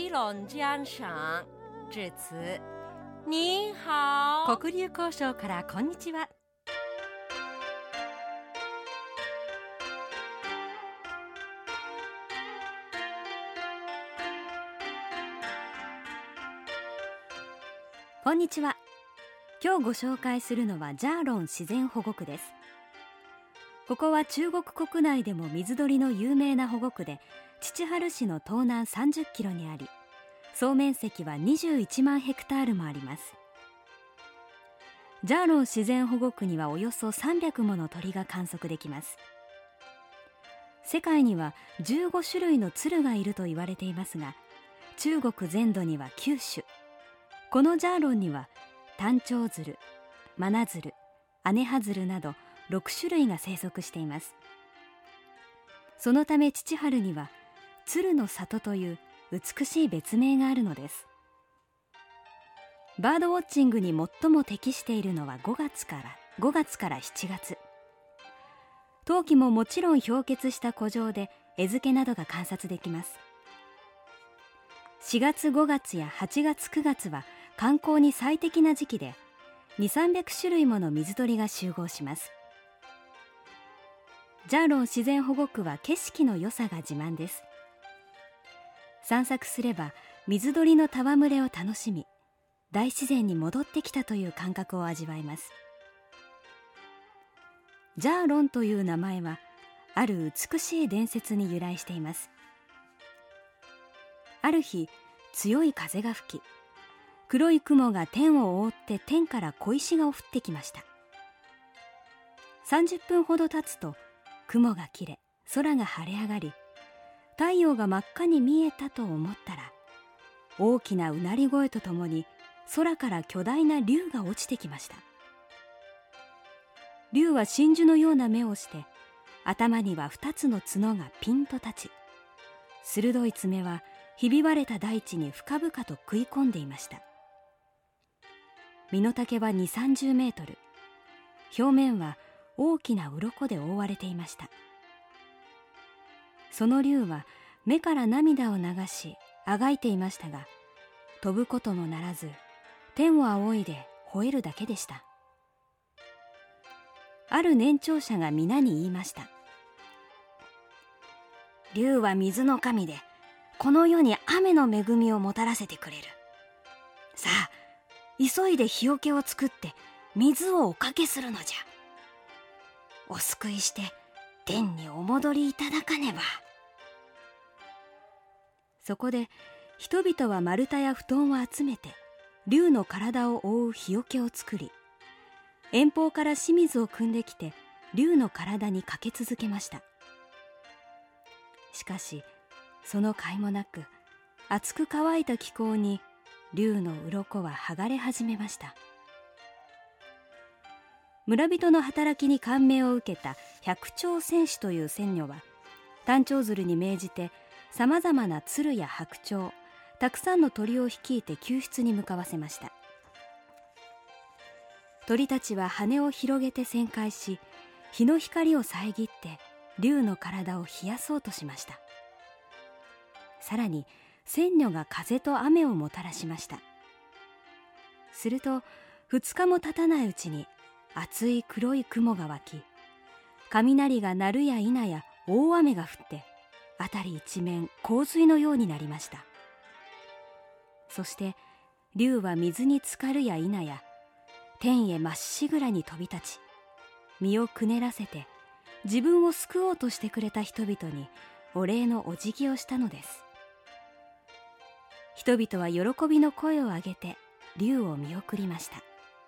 龙江省致辞。你好。 黒竜江省からこんにちは。こんにちは。今日ご紹介するのはジャーロン自然保護区です。ここは中国国内でも水鳥の有名な保護区で、チハル市の東南30キロにあり、総面積は21万ヘクタールもあります。ジャーロン自然保護区にはおよそ300もの鳥が観測できます。世界には15種類の鶴がいると言われていますが、中国全土には9種。このジャーロンにはタンチョウズル、マナズル、アネハズルなど6種類が生息しています。そのためチハルには鶴の里という美しい別名があるのです。バードウォッチングに最も適しているのは5月から7月。冬季ももちろん氷結した湖上で餌付けなどが観察できます。4月5月や8月9月は観光に最適な時期で、200、300種類もの水鳥が集合します。ジャーロン自然保護区は景色の良さが自慢です。散策すれば水鳥の戯れを楽しみ、大自然に戻ってきたという感覚を味わえます。ジャーロンという名前はある美しい伝説に由来しています。ある日、強い風が吹き、黒い雲が天を覆って天から小石が降ってきました。30分ほど経つと雲が切れ、空が晴れ上がり、太陽が真っ赤に見えたと思ったら、大きなうなり声とともに空から巨大な竜が落ちてきました。竜は真珠のような目をして、頭には2つの角がピンと立ち、鋭い爪はひび割れた大地に深々と食い込んでいました。身の丈は2、30メートル。表面は大きな鱗で覆われていました。その竜は目から涙を流し、あがいていましたが、飛ぶこともならず、天を仰いで吠えるだけでした。ある年長者が皆に言いました。竜は水の神で、この世に雨の恵みをもたらせてくれる。さあ、急いで日よけを作って水をおかけするのじゃ。お救いして天にお戻りいただかねば。そこで人々は丸太や布団を集めて竜の体を覆う日よけを作り、遠方から清水を汲んできて竜の体にかけ続けました。しかしその甲斐もなく、熱く乾いた気候に竜の鱗は剥がれ始めました。村人の働きに感銘を受けた百鳥戦士という仙女は、タンチョウズルに命じてさまざまな鶴や白鳥、たくさんの鳥を率いて救出に向かわせました。鳥たちは羽を広げて旋回し、日の光を遮って竜の体を冷やそうとしました。さらに仙女が風と雨をもたらしました。すると2日も経たないうちに厚い黒い雲が湧き、雷が鳴るや否や大雨が降って、辺り一面洪水のようになりました。そして竜は水に浸かるや否や天へまっしぐらに飛び立ち、身をくねらせて自分を救おうとしてくれた人々にお礼のお辞儀をしたのです。人々は喜びの声を上げて竜を見送りました。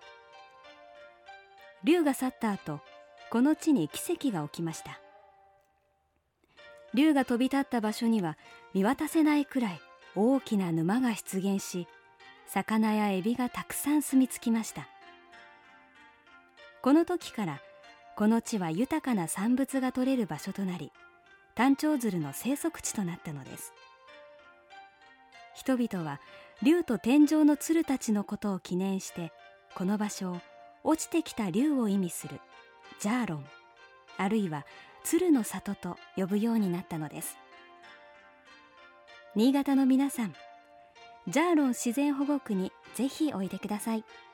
竜が去った後、この地に奇跡が起きました。竜が飛び立った場所には見渡せないくらい大きな沼が出現し、魚やエビがたくさん住み着きました。この時からこの地は豊かな産物が取れる場所となり、タンチョウズルの生息地となったのです。人々は竜と天上の鶴たちのことを記念して、この場所を落ちてきた竜を意味するジャーロン、あるいは鶴の里と呼ぶようになったのです。新潟の皆さん、 ジャーロン自然保護区にぜひおいでください。